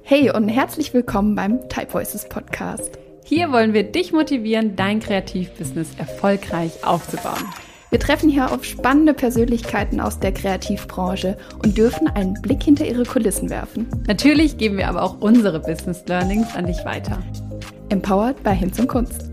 Hey und herzlich willkommen beim Type Voices Podcast. Hier wollen wir dich motivieren, dein Kreativbusiness erfolgreich aufzubauen. Wir treffen hier auf spannende Persönlichkeiten aus der Kreativbranche und dürfen einen Blick hinter ihre Kulissen werfen. Natürlich geben wir aber auch unsere Business Learnings an dich weiter. Empowered bei Hinz und Kunst.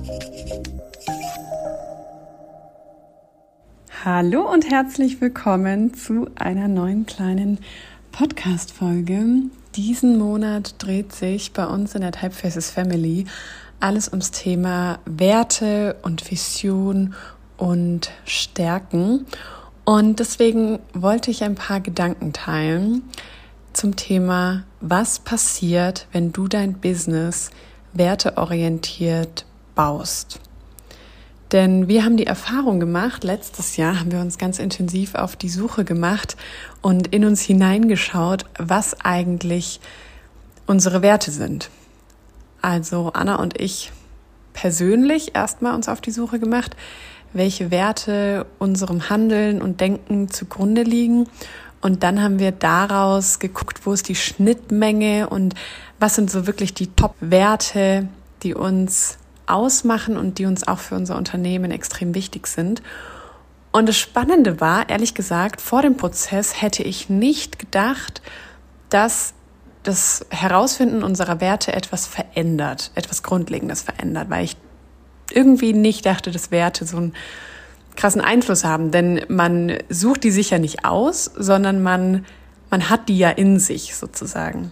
Hallo und herzlich willkommen zu einer neuen kleinen Podcast-Folge. Diesen Monat dreht sich bei uns in der Type Voices Family alles ums Thema Werte und Vision und Stärken. Und deswegen wollte ich ein paar Gedanken teilen zum Thema, was passiert, wenn du dein Business werteorientiert baust. Denn wir haben die Erfahrung gemacht, letztes Jahr haben wir uns ganz intensiv auf die Suche gemacht und in uns hineingeschaut, was eigentlich unsere Werte sind. Also Anna und ich persönlich erstmal uns auf die Suche gemacht, welche Werte unserem Handeln und Denken zugrunde liegen. Und dann haben wir daraus geguckt, wo ist die Schnittmenge und was sind so wirklich die Top-Werte, die uns ausmachen und die uns auch für unser Unternehmen extrem wichtig sind. Und das Spannende war, ehrlich gesagt, vor dem Prozess hätte ich nicht gedacht, dass das Herausfinden unserer Werte etwas verändert, etwas Grundlegendes verändert, weil ich irgendwie nicht dachte, dass Werte so einen krassen Einfluss haben, denn man sucht die sich ja nicht aus, sondern man hat die ja in sich sozusagen.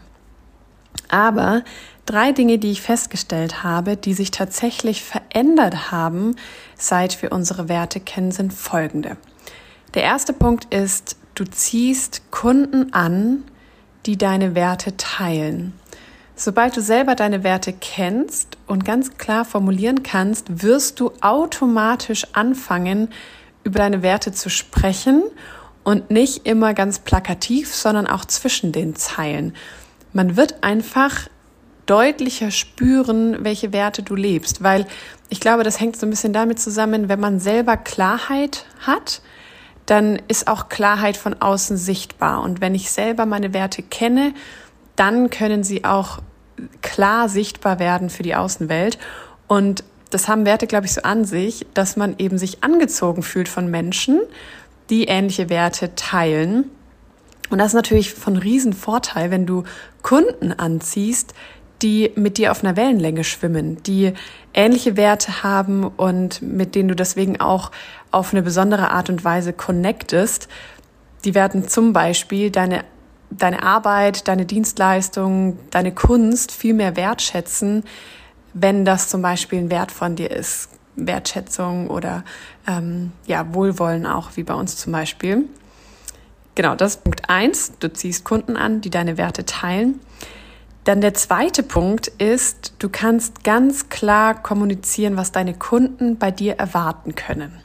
Aber 3 Dinge, die ich festgestellt habe, die sich tatsächlich verändert haben, seit wir unsere Werte kennen, sind folgende. Der erste Punkt ist, du ziehst Kunden an, die deine Werte teilen. Sobald du selber deine Werte kennst und ganz klar formulieren kannst, wirst du automatisch anfangen, über deine Werte zu sprechen und nicht immer ganz plakativ, sondern auch zwischen den Zeilen. Man wird einfach deutlicher spüren, welche Werte du lebst, weil ich glaube, das hängt so ein bisschen damit zusammen, wenn man selber Klarheit hat, dann ist auch Klarheit von außen sichtbar. Und wenn ich selber meine Werte kenne, dann können sie auch klar sichtbar werden für die Außenwelt. Und das haben Werte, glaube ich, so an sich, dass man eben sich angezogen fühlt von Menschen, die ähnliche Werte teilen. Und das ist natürlich von Riesenvorteil, wenn du Kunden anziehst, die mit dir auf einer Wellenlänge schwimmen, die ähnliche Werte haben und mit denen du deswegen auch auf eine besondere Art und Weise connectest. Die werden zum Beispiel deine Arbeit, deine Dienstleistung, deine Kunst viel mehr wertschätzen, wenn das zum Beispiel ein Wert von dir ist. Wertschätzung oder Wohlwollen auch, wie bei uns zum Beispiel. Genau, das ist Punkt 1. Du ziehst Kunden an, die deine Werte teilen. Dann der zweite Punkt ist, du kannst ganz klar kommunizieren, was deine Kunden bei dir erwarten können.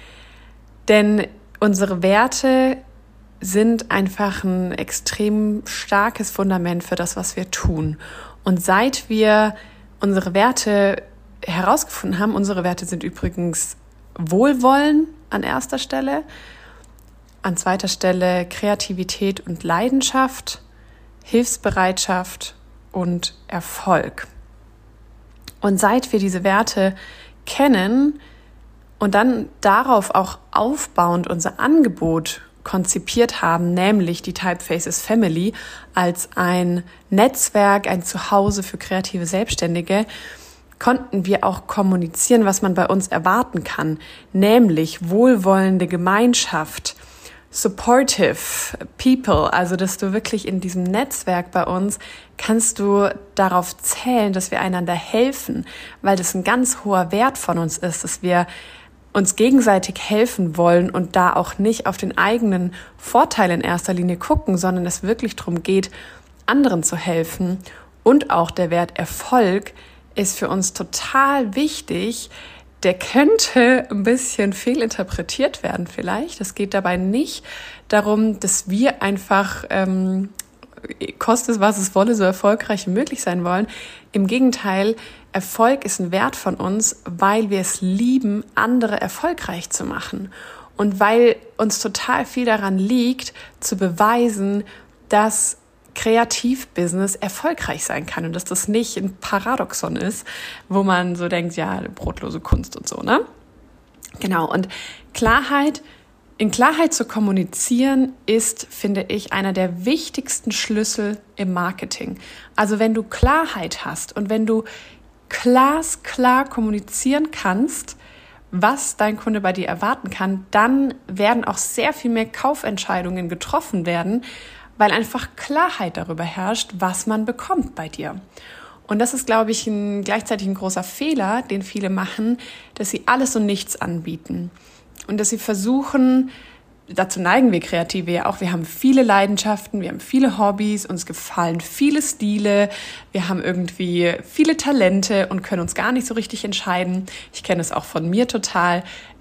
Denn unsere Werte sind einfach ein extrem starkes Fundament für das, was wir tun. Und seit wir unsere Werte herausgefunden haben, unsere Werte sind übrigens Wohlwollen an erster Stelle, an zweiter Stelle Kreativität und Leidenschaft, Hilfsbereitschaft und Erfolg. Und seit wir diese Werte kennen und dann darauf auch aufbauend unser Angebot konzipiert haben, nämlich die Type Voices Family als ein Netzwerk, ein Zuhause für kreative Selbstständige, konnten wir auch kommunizieren, was man bei uns erwarten kann, nämlich wohlwollende Gemeinschaft, supportive people, also dass du wirklich in diesem Netzwerk bei uns kannst du darauf zählen, dass wir einander helfen, weil das ein ganz hoher Wert von uns ist, dass wir uns gegenseitig helfen wollen und da auch nicht auf den eigenen Vorteil in erster Linie gucken, sondern es wirklich darum geht, anderen zu helfen. Und auch der Wert Erfolg ist für uns total wichtig. Der könnte ein bisschen fehlinterpretiert werden vielleicht. Es geht dabei nicht darum, dass wir einfach, koste es, was es wolle, so erfolgreich wie möglich sein wollen. Im Gegenteil, Erfolg ist ein Wert von uns, weil wir es lieben, andere erfolgreich zu machen. Und weil uns total viel daran liegt, zu beweisen, dass Kreativbusiness erfolgreich sein kann und dass das nicht ein Paradoxon ist, wo man so denkt, ja, brotlose Kunst und so, ne? Genau, und in Klarheit zu kommunizieren ist, finde ich, einer der wichtigsten Schlüssel im Marketing. Also wenn du Klarheit hast und wenn du glasklar kommunizieren kannst, was dein Kunde bei dir erwarten kann, dann werden auch sehr viel mehr Kaufentscheidungen getroffen werden, weil einfach Klarheit darüber herrscht, was man bekommt bei dir. Und das ist, glaube ich, gleichzeitig ein großer Fehler, den viele machen, dass sie alles und nichts anbieten. Und dass sie versuchen, dazu neigen wir Kreative ja auch, wir haben viele Leidenschaften, wir haben viele Hobbys, uns gefallen viele Stile, wir haben irgendwie viele Talente und können uns gar nicht so richtig entscheiden. Ich kenne es auch von mir total,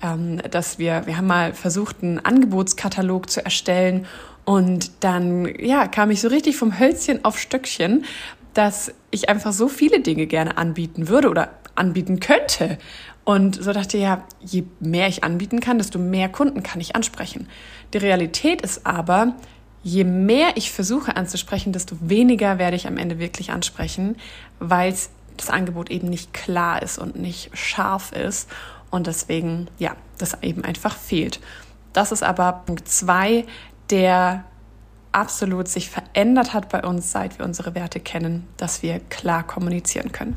dass wir haben mal versucht, einen Angebotskatalog zu erstellen und dann kam ich so richtig vom Hölzchen auf Stöckchen, dass ich einfach so viele Dinge gerne anbieten würde oder anbieten könnte. Und so dachte ich, je mehr ich anbieten kann, desto mehr Kunden kann ich ansprechen. Die Realität ist aber, je mehr ich versuche anzusprechen, desto weniger werde ich am Ende wirklich ansprechen, weil das Angebot eben nicht klar ist und nicht scharf ist und deswegen, das eben einfach fehlt. Das ist aber Punkt 2, der absolut sich verändert hat bei uns, seit wir unsere Werte kennen, dass wir klar kommunizieren können.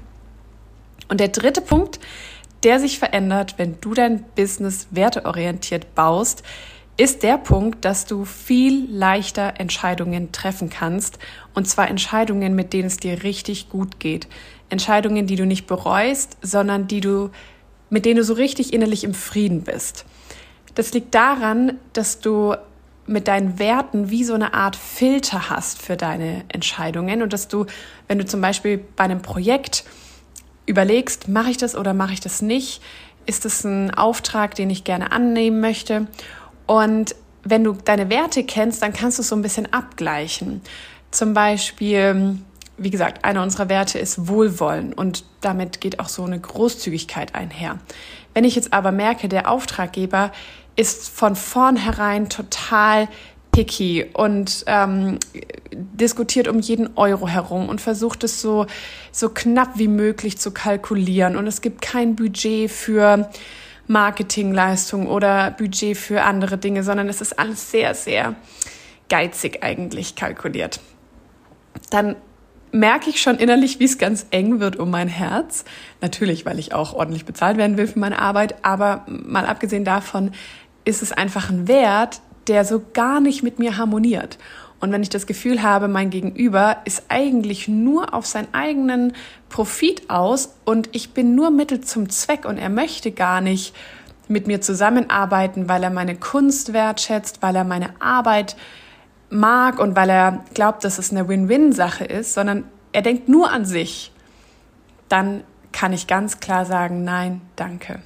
Und der 3. Punkt, der sich verändert, wenn du dein Business werteorientiert baust, ist der Punkt, dass du viel leichter Entscheidungen treffen kannst. Und zwar Entscheidungen, mit denen es dir richtig gut geht. Entscheidungen, die du nicht bereust, sondern mit denen du so richtig innerlich im Frieden bist. Das liegt daran, dass du mit deinen Werten wie so eine Art Filter hast für deine Entscheidungen und dass du, wenn du zum Beispiel bei einem Projekt überlegst, mache ich das oder mache ich das nicht, ist es ein Auftrag, den ich gerne annehmen möchte, und wenn du deine Werte kennst, dann kannst du es so ein bisschen abgleichen. Zum Beispiel, wie gesagt, einer unserer Werte ist Wohlwollen und damit geht auch so eine Großzügigkeit einher. Wenn ich jetzt aber merke, der Auftraggeber ist von vornherein total picky und diskutiert um jeden Euro herum und versucht es so knapp wie möglich zu kalkulieren und es gibt kein Budget für Marketingleistung oder Budget für andere Dinge, sondern es ist alles sehr, sehr geizig eigentlich kalkuliert. Dann merke ich schon innerlich, wie es ganz eng wird um mein Herz. Natürlich, weil ich auch ordentlich bezahlt werden will für meine Arbeit, aber mal abgesehen davon ist es einfach ein Wert, der so gar nicht mit mir harmoniert. Und wenn ich das Gefühl habe, mein Gegenüber ist eigentlich nur auf seinen eigenen Profit aus und ich bin nur Mittel zum Zweck und er möchte gar nicht mit mir zusammenarbeiten, weil er meine Kunst wertschätzt, weil er meine Arbeit mag und weil er glaubt, dass es eine Win-Win-Sache ist, sondern er denkt nur an sich, dann kann ich ganz klar sagen, nein, danke.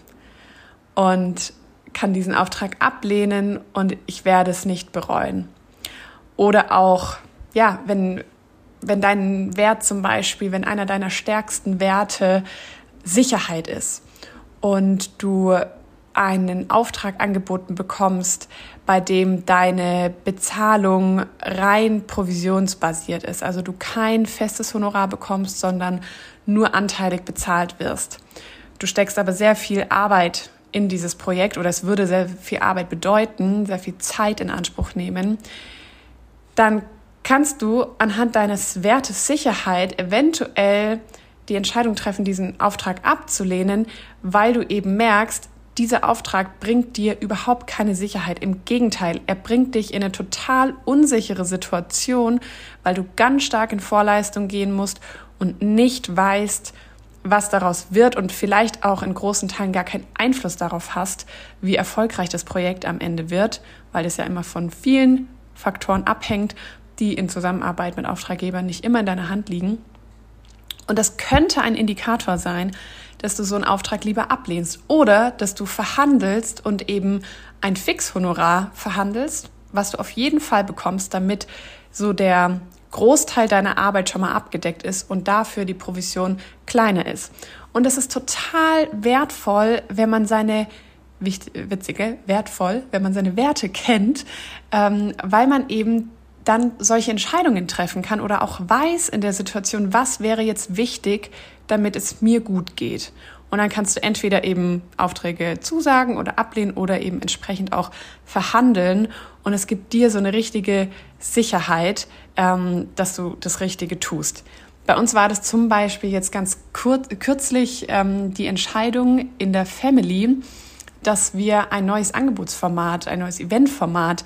Und kann diesen Auftrag ablehnen und ich werde es nicht bereuen. Oder auch, wenn dein Wert zum Beispiel, wenn einer deiner stärksten Werte Sicherheit ist und du einen Auftrag angeboten bekommst, bei dem deine Bezahlung rein provisionsbasiert ist, also du kein festes Honorar bekommst, sondern nur anteilig bezahlt wirst. Du steckst aber sehr viel Arbeit in dieses Projekt oder es würde sehr viel Arbeit bedeuten, sehr viel Zeit in Anspruch nehmen, dann kannst du anhand deines Wertes Sicherheit eventuell die Entscheidung treffen, diesen Auftrag abzulehnen, weil du eben merkst, dieser Auftrag bringt dir überhaupt keine Sicherheit. Im Gegenteil, er bringt dich in eine total unsichere Situation, weil du ganz stark in Vorleistung gehen musst und nicht weißt, was daraus wird und vielleicht auch in großen Teilen gar keinen Einfluss darauf hast, wie erfolgreich das Projekt am Ende wird, weil es ja immer von vielen Faktoren abhängt, die in Zusammenarbeit mit Auftraggebern nicht immer in deiner Hand liegen. Und das könnte ein Indikator sein, dass du so einen Auftrag lieber ablehnst oder dass du verhandelst und eben ein Fixhonorar verhandelst, was du auf jeden Fall bekommst, damit so der Großteil deiner Arbeit schon mal abgedeckt ist und dafür die Provision kleiner ist. Und das ist total wertvoll, wenn man seine wenn man seine Werte kennt, weil man eben dann solche Entscheidungen treffen kann oder auch weiß in der Situation, was wäre jetzt wichtig, damit es mir gut geht. Und dann kannst du entweder eben Aufträge zusagen oder ablehnen oder eben entsprechend auch verhandeln. Und es gibt dir so eine richtige Sicherheit, dass du das Richtige tust. Bei uns war das zum Beispiel jetzt ganz kürzlich die Entscheidung in der Family, dass wir ein neues Angebotsformat, ein neues Eventformat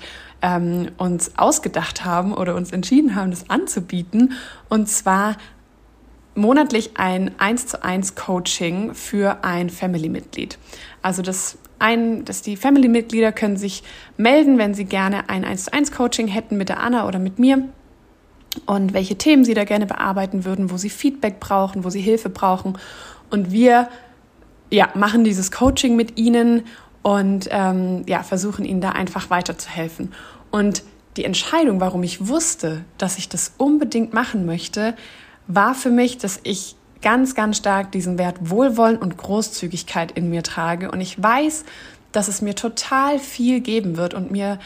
uns ausgedacht haben oder uns entschieden haben, das anzubieten. Und zwar monatlich ein 1:1 Coaching für ein Family-Mitglied. Also dass die Family-Mitglieder können sich melden, wenn sie gerne ein 1:1 Coaching hätten mit der Anna oder mit mir und welche Themen sie da gerne bearbeiten würden, wo sie Feedback brauchen, wo sie Hilfe brauchen. Und wir machen dieses Coaching mit ihnen und versuchen ihnen da einfach weiterzuhelfen. Und die Entscheidung, warum ich wusste, dass ich das unbedingt machen möchte, war für mich, dass ich ganz, ganz stark diesen Wert Wohlwollen und Großzügigkeit in mir trage. Und ich weiß, dass es mir total viel geben wird und mir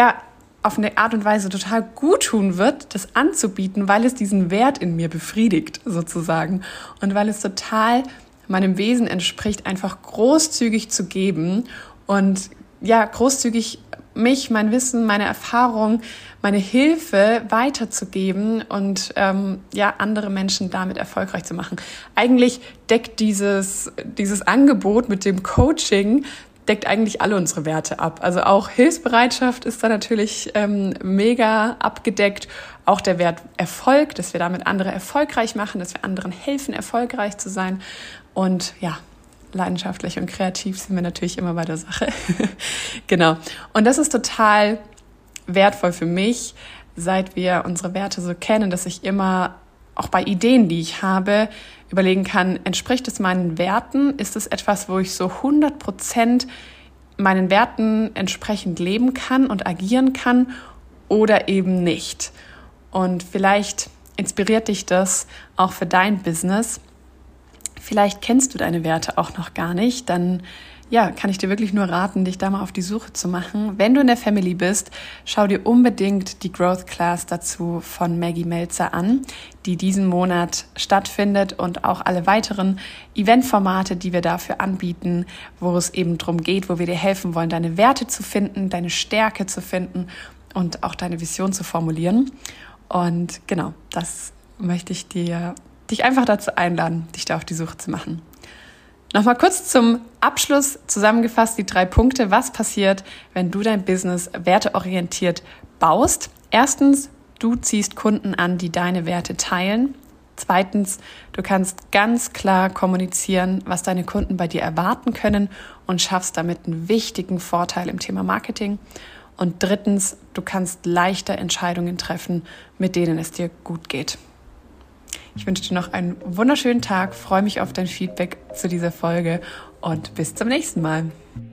auf eine Art und Weise total gut tun wird, das anzubieten, weil es diesen Wert in mir befriedigt, sozusagen. Und weil es total meinem Wesen entspricht, einfach großzügig zu geben und großzügig mich, mein Wissen, meine Erfahrung, meine Hilfe weiterzugeben und andere Menschen damit erfolgreich zu machen. Eigentlich deckt dieses Angebot mit dem Coaching deckt eigentlich alle unsere Werte ab. Also auch Hilfsbereitschaft ist da natürlich mega abgedeckt. Auch der Wert Erfolg, dass wir damit andere erfolgreich machen, dass wir anderen helfen, erfolgreich zu sein. Und leidenschaftlich und kreativ sind wir natürlich immer bei der Sache. Genau. Und das ist total wertvoll für mich, seit wir unsere Werte so kennen, dass ich immer auch bei Ideen, die ich habe, überlegen kann, entspricht es meinen Werten? Ist es etwas, wo ich so 100% meinen Werten entsprechend leben kann und agieren kann oder eben nicht? Und vielleicht inspiriert dich das auch für dein Business. Vielleicht kennst du deine Werte auch noch gar nicht, dann kann ich dir wirklich nur raten, dich da mal auf die Suche zu machen. Wenn du in der Family bist, schau dir unbedingt die Growth Class dazu von Maggie Melzer an, die diesen Monat stattfindet und auch alle weiteren Eventformate, die wir dafür anbieten, wo es eben darum geht, wo wir dir helfen wollen, deine Werte zu finden, deine Stärke zu finden und auch deine Vision zu formulieren. Und genau, das möchte ich dich einfach dazu einladen, dich da auf die Suche zu machen. Nochmal kurz zum Abschluss zusammengefasst die 3 Punkte, was passiert, wenn du dein Business werteorientiert baust. Erstens, du ziehst Kunden an, die deine Werte teilen. Zweitens, du kannst ganz klar kommunizieren, was deine Kunden bei dir erwarten können und schaffst damit einen wichtigen Vorteil im Thema Marketing. Und drittens, du kannst leichter Entscheidungen treffen, mit denen es dir gut geht. Ich wünsche dir noch einen wunderschönen Tag, freue mich auf dein Feedback zu dieser Folge und bis zum nächsten Mal.